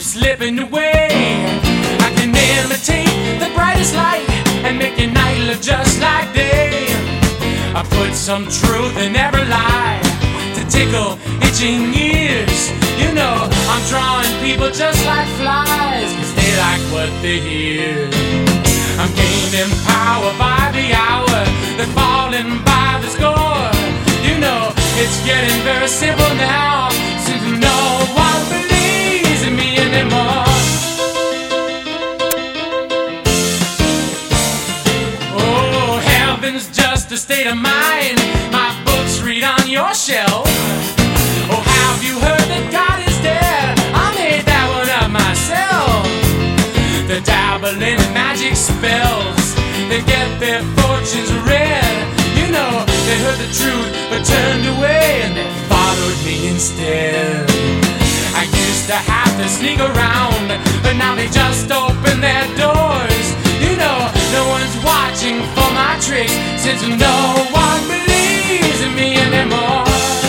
slipping away. I can imitate the brightest light and make your night look just like day. I put some truth in every lie to tickle itching ears. You know, I'm drawing people just like flies, 'cause they like what they hear. I'm gaining power by the hour, they're falling by the score. You know, it's getting very simple now, since no one believes in me anymore. Oh, heaven's just a state of mind, my books read on your shelf. Oh, have you heard that God is dead? I made that one up myself. They're dabbling in magic spells, they get their fortunes read. You know, they heard the truth but turned away, and they followed me instead. I used to have to sneak around, but now they just open their doors. You know, no one's watching for my tricks, since no one believes in me anymore.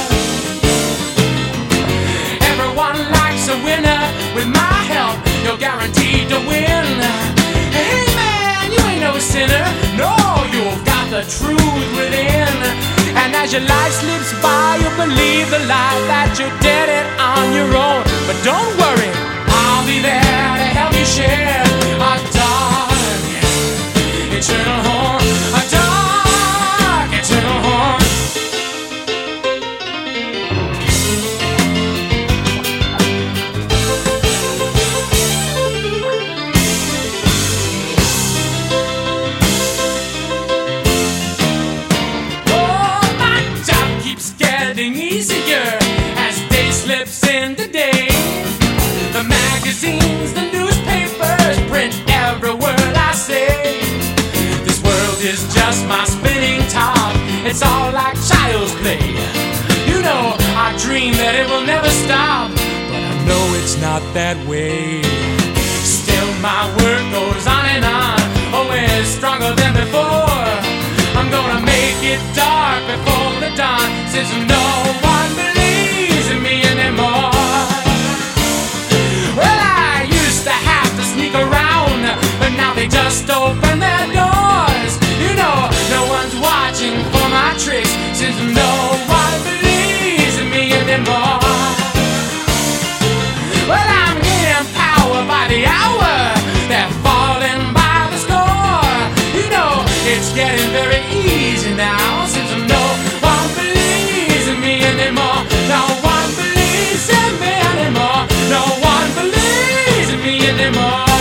Everyone likes a winner, with my help you're guaranteed to win. Hey man, you ain't no sinner, no, you've got the truth within. And as your life slips by, you believe the lie that you did it on your own. But don't worry, I'll be there to help you share a dark, eternal home, a dark, eternal home. Easier as day slips into day. The magazines, the newspapers print every word I say. This world is just my spinning top, it's all like child's play. You know, I dream that it will never stop, but I know it's not that way. Still my work goes on and on, always stronger than before. I'm gonna make it dark before the dawn, since no one believes in me anymore. Well, I used to have to sneak around, but now they just open their doors. You know, no one's watching for my tricks, since no one believes in me anymore. Well, I'm getting power by the hour, they're falling by the score. You know, it's getting very easy now, since no one believes in me anymore. No one believes in me anymore. No one believes in me anymore.